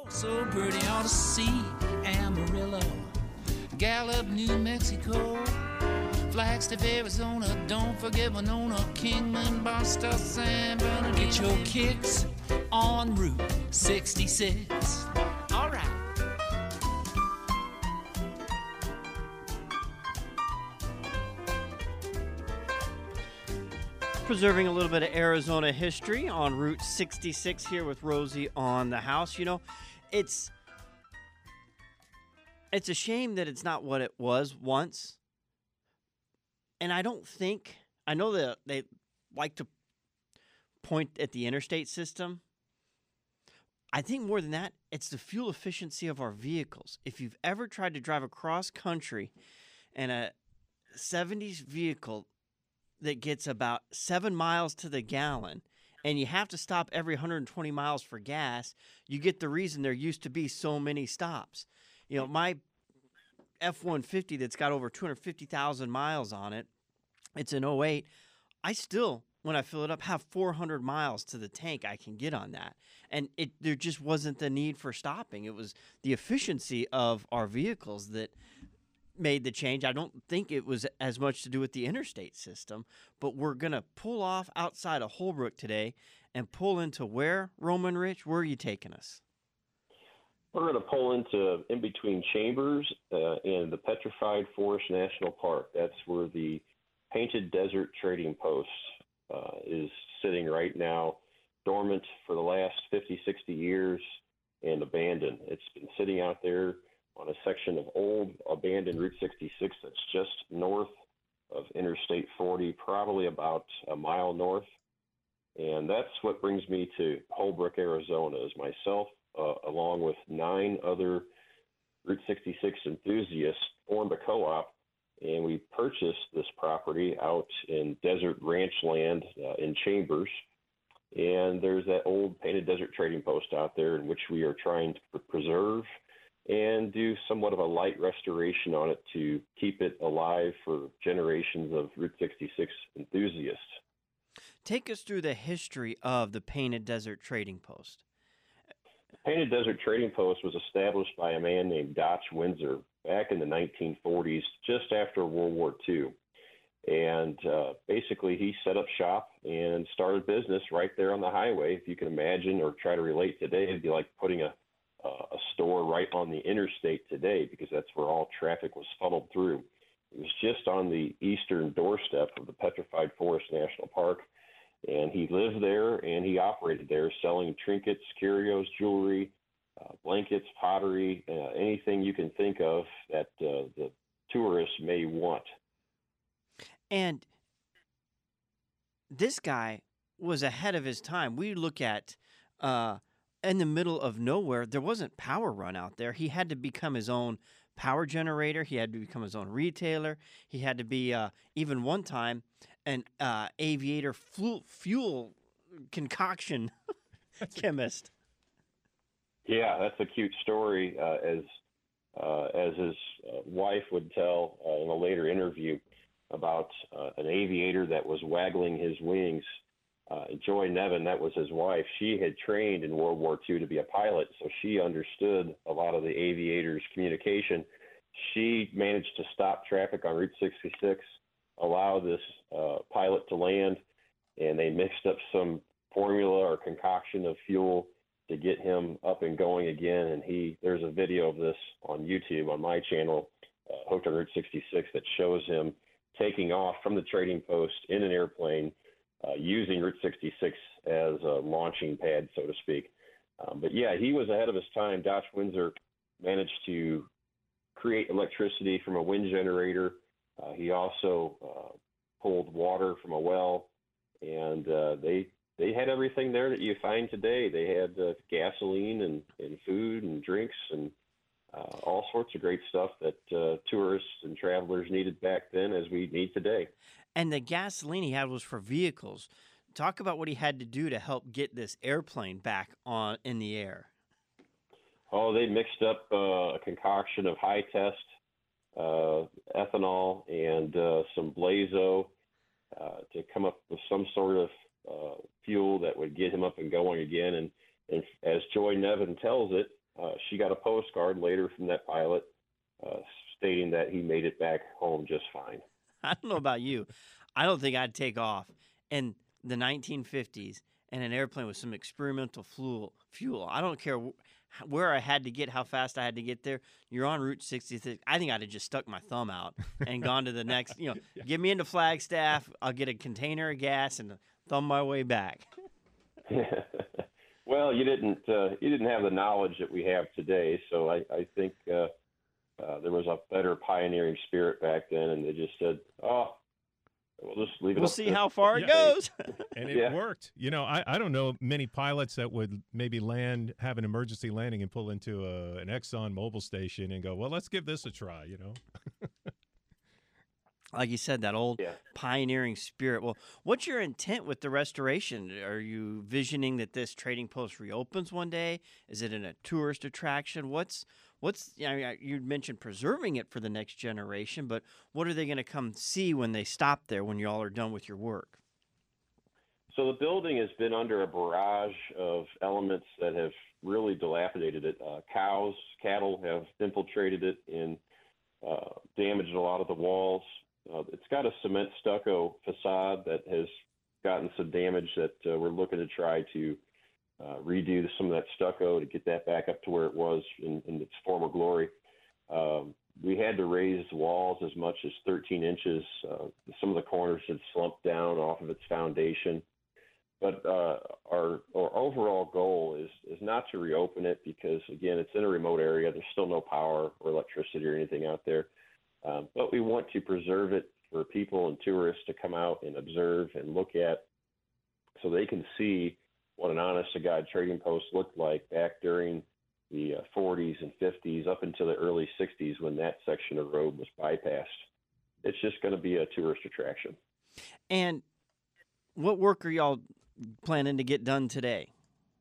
So pretty ought to see Amarillo, Gallup, New Mexico, Flagstaff, Arizona, don't forget Winona, Kingman, Boston, San Bernardino. Get your kicks on Route 66. All right. Preserving a little bit of Arizona history on Route 66 here with Rosie on the house. You know, it's a shame that it's not what it was once. And I know that they like to point at the interstate system. I think more than that, it's the fuel efficiency of our vehicles. If you've ever tried to drive across country in a 70s vehicle that gets about 7 miles to the gallon, and you have to stop every 120 miles for gas, you get the reason there used to be so many stops. You know, my F-150 that's got over 250,000 miles on it, it's an '08. I still, when I fill it up, have 400 miles to the tank I can get on that. And there just wasn't the need for stopping. It was the efficiency of our vehicles that made the change. I don't think it was as much to do with the interstate system, but we're going to pull off outside of Holbrook today and pull into where, Roman Rich? Where are you taking us? We're going to pull into in between Chambers and the Petrified Forest National Park. That's where the Painted Desert Trading Post is sitting right now, dormant for the last 50, 60 years and abandoned. It's been sitting out there on a section of old abandoned Route 66 that's just north of Interstate 40, probably about a mile north. And that's what brings me to Holbrook, Arizona, is myself, along with 9 other Route 66 enthusiasts, formed a co-op, and we purchased this property out in desert ranch land in Chambers. And there's that old Painted Desert Trading Post out there in which we are trying to preserve and do somewhat of a light restoration on it to keep it alive for generations of Route 66 enthusiasts. Take us through the history of the Painted Desert Trading Post. The Painted Desert Trading Post was established by a man named Dotch Windsor back in the 1940s, just after World War II. And basically, he set up shop and started business right there on the highway. If you can imagine or try to relate today, it'd be like putting a store right on the interstate today, because that's where all traffic was funneled through. It was just on the eastern doorstep of the Petrified Forest National Park. And he lived there and he operated there, selling trinkets, curios, jewelry, blankets, pottery, anything you can think of that the tourists may want. And this guy was ahead of his time. We look at in the middle of nowhere, there wasn't power run out there. He had to become his own power generator. He had to become his own retailer. He had to be, even one time, an aviator fuel concoction chemist. Yeah, that's a cute story, as his wife would tell in a later interview about an aviator that was waggling his wings. Joy Nevin, that was his wife. She had trained in World War II to be a pilot, so she understood a lot of the aviators' communication. She managed to stop traffic on Route 66, allow this pilot to land, and they mixed up some formula or concoction of fuel to get him up and going again. And there's a video of this on YouTube on my channel, Hooked on Route 66, that shows him taking off from the trading post in an airplane, using Route 66 as a launching pad, so to speak. But yeah, he was ahead of his time. Dotch Windsor managed to create electricity from a wind generator. He also pulled water from a well, and they had everything there that you find today. They had gasoline and food and drinks and all sorts of great stuff that tourists and travelers needed back then, as we need today. And the gasoline he had was for vehicles. Talk about what he had to do to help get this airplane back in the air. Oh, they mixed up a concoction of high test, ethanol, and some Blazo to come up with some sort of fuel that would get him up and going again. And as Joy Nevin tells it, she got a postcard later from that pilot stating that he made it back home just fine. I don't know about you. I don't think I'd take off in the 1950s in an airplane with some experimental fuel. I don't care where I had to get, how fast I had to get there. You're on Route 66. I think I'd have just stuck my thumb out and gone to the next, get me into Flagstaff. I'll get a container of gas and thumb my way back. Well, you didn't have the knowledge that we have today, so I think there was a better pioneering spirit back then, and they just said, "Oh, we'll just leave it. We'll see how far it goes." And it worked. I don't know many pilots that would maybe have an emergency landing and pull into an Exxon Mobil station and go, "Well, let's give this a try." Like you said, that old pioneering spirit. Well, what's your intent with the restoration? Are you visioning that this trading post reopens one day? Is it in a tourist attraction? What's you mentioned preserving it for the next generation, but what are they going to come see when they stop there, when you all are done with your work? So the building has been under a barrage of elements that have really dilapidated it. Cattle have infiltrated it and damaged a lot of the walls. It's got a cement stucco facade that has gotten some damage that we're looking to try to redo some of that stucco to get that back up to where it was in its former glory. We had to raise the walls as much as 13 inches. Some of the corners had slumped down off of its foundation. But our overall goal is not to reopen it because, again, it's in a remote area. There's still no power or electricity or anything out there. But we want to preserve it for people and tourists to come out and observe and look at so they can see what an honest-to-God trading post looked like back during the 40s and 50s up until the early 60s when that section of road was bypassed. It's just going to be a tourist attraction. And what work are y'all planning to get done today?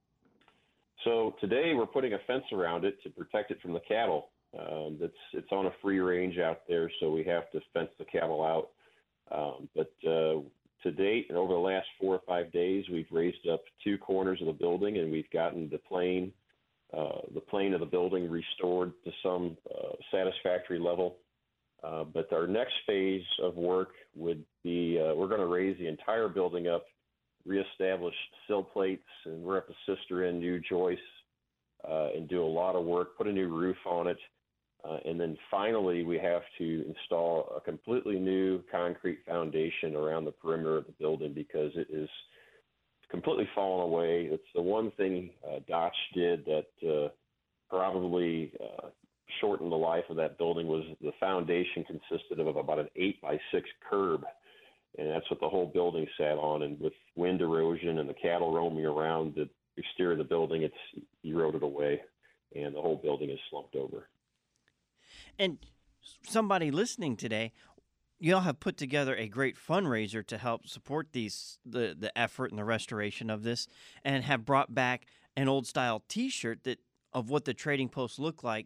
So today we're putting a fence around it to protect it from the cattle. It's on a free range out there, so we have to fence the cattle out. But to date, and over the last 4 or 5 days, we've raised up 2 corners of the building, and we've gotten the plane of the building restored to some satisfactory level. But our next phase of work would be we're going to raise the entire building up, reestablish sill plates, and rip a sister in new joists, and do a lot of work, put a new roof on it. And then finally, we have to install a completely new concrete foundation around the perimeter of the building because it is completely fallen away. It's the one thing Dotch did that probably shortened the life of that building was the foundation consisted of about an 8x6 curb. And that's what the whole building sat on. And with wind erosion and the cattle roaming around the exterior of the building, it's eroded away, and the whole building is slumped over. And somebody listening today, y'all have put together a great fundraiser to help support the effort and the restoration of this, and have brought back an old-style T-shirt of what the trading post looked like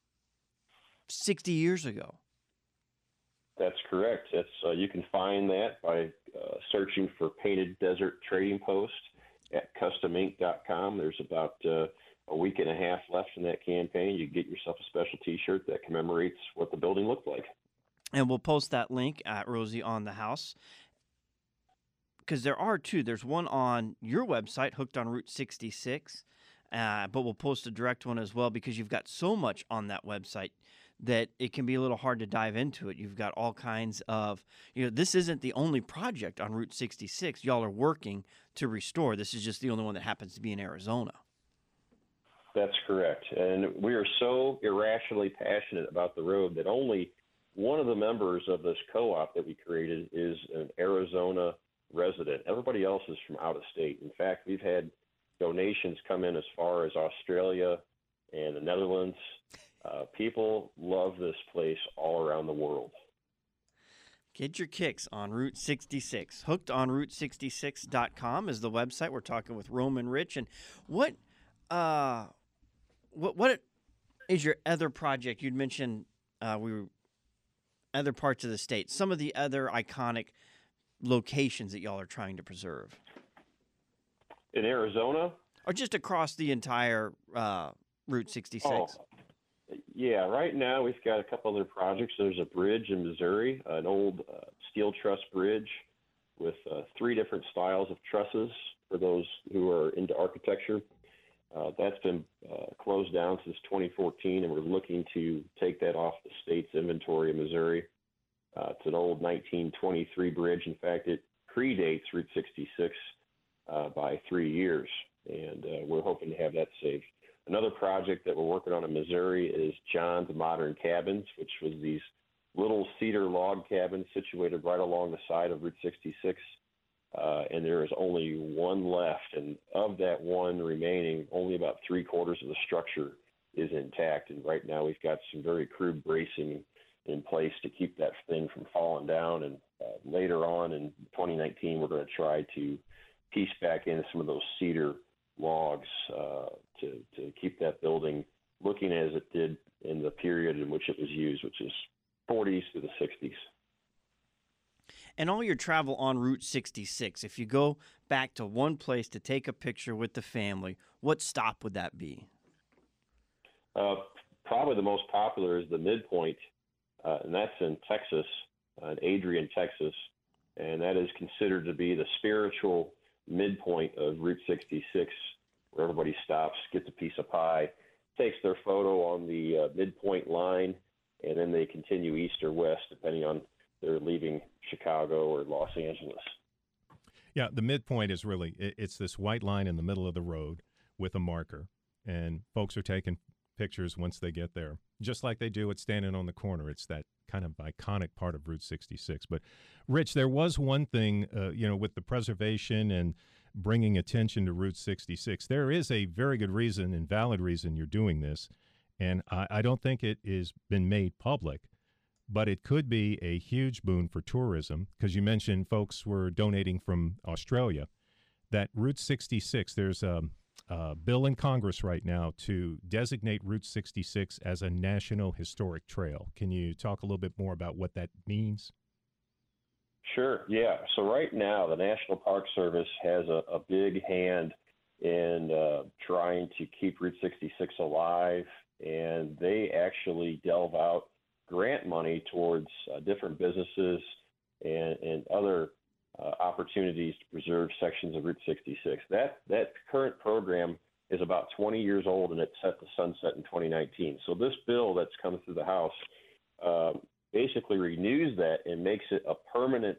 60 years ago. That's correct. You can find that by searching for Painted Desert Trading Post at customink.com. There's about a week and a half left in that campaign. You get yourself a special T-shirt that commemorates what the building looked like. And we'll post that link at Rosie on the House, because there are 2. There's one on your website, Hooked on Route 66, but we'll post a direct one as well because you've got so much on that website that it can be a little hard to dive into it. You've got all kinds of, this isn't the only project on Route 66 y'all are working to restore. This is just the only one that happens to be in Arizona. That's correct. And we are so irrationally passionate about the road that only one of the members of this co-op that we created is an Arizona resident. Everybody else is from out of state. In fact, we've had donations come in as far as Australia and the Netherlands. People love this place all around the world. Get your kicks on Route 66. HookedOnRoute66.com is the website. We're talking with Roman Rich. And what is your other project? You'd mentioned other parts of the state, some of the other iconic locations that y'all are trying to preserve. In Arizona? Or just across the entire Route 66? Oh, yeah. Right now, we've got a couple other projects. There's a bridge in Missouri, an old steel truss bridge with 3 different styles of trusses for those who are into architecture. That's been closed down since 2014, and we're looking to take that off the state's inventory in Missouri. It's an old 1923 bridge. In fact, it predates Route 66 by 3 years, and we're hoping to have that saved. Another project that we're working on in Missouri is John's Modern Cabins, which was these little cedar log cabins situated right along the side of Route 66. And there is only one left, and of that one remaining, only about 3/4 of the structure is intact. And right now, we've got some very crude bracing in place to keep that thing from falling down. And later on in 2019, we're going to try to piece back in some of those cedar logs to keep that building looking as it did in the period in which it was used, which is 40s to the 60s. And all your travel on Route 66, if you go back to one place to take a picture with the family, what stop would that be? Probably the most popular is the Midpoint, and that's in Texas, in Adrian, Texas. And that is considered to be the spiritual midpoint of Route 66, where everybody stops, gets a piece of pie, takes their photo on the midpoint line, and then they continue east or west, depending on they're leaving Chicago or Los Angeles. Yeah, the midpoint is really, it's this white line in the middle of the road with a marker, and folks are taking pictures once they get there, just like they do at Standing on the Corner. It's that kind of iconic part of Route 66. But, Rich, there was one thing, with the preservation and bringing attention to Route 66. There is a very good reason and valid reason you're doing this, and I don't think it has been made public. But it could be a huge boon for tourism, because you mentioned folks were donating from Australia. That Route 66, there's a bill in Congress right now to designate Route 66 as a National Historic Trail. Can you talk a little bit more about what that means? Sure, yeah. So right now, the National Park Service has a big hand in trying to keep Route 66 alive, and they actually delve out grant money towards different businesses and other opportunities to preserve sections of Route 66. That current program is about 20 years old, and it's set to sunset in 2019. So this bill that's come through the House basically renews that and makes it a permanent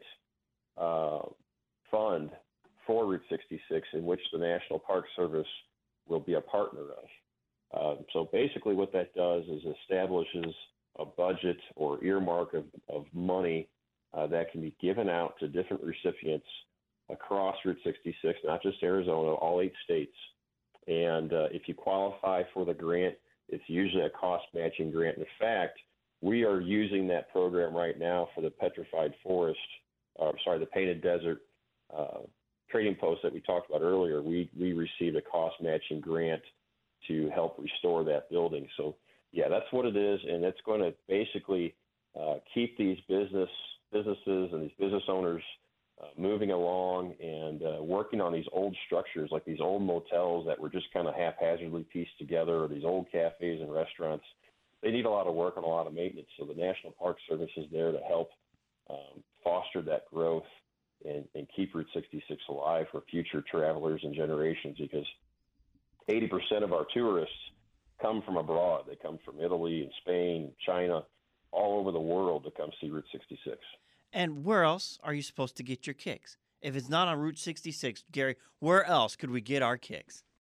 fund for Route 66, in which the National Park Service will be a partner of. So basically what that does is establishes a budget or earmark of money that can be given out to different recipients across Route 66, not just Arizona, all 8 states. And if you qualify for the grant, it's usually a cost-matching grant. In fact, we are using that program right now for the Petrified Forest, the Painted Desert trading post that we talked about earlier. We received a cost-matching grant to help restore that building. So, yeah, that's what it is, and it's going to basically keep these businesses and these business owners moving along and working on these old structures, like these old motels that were just kind of haphazardly pieced together, or these old cafes and restaurants. They need a lot of work and a lot of maintenance, so the National Park Service is there to help foster that growth and keep Route 66 alive for future travelers and generations, because 80% of our tourists come from abroad. They come from Italy and Spain, China, all over the world to come see Route 66. And where else are you supposed to get your kicks? If it's not on Route 66, Gary, where else could we get our kicks?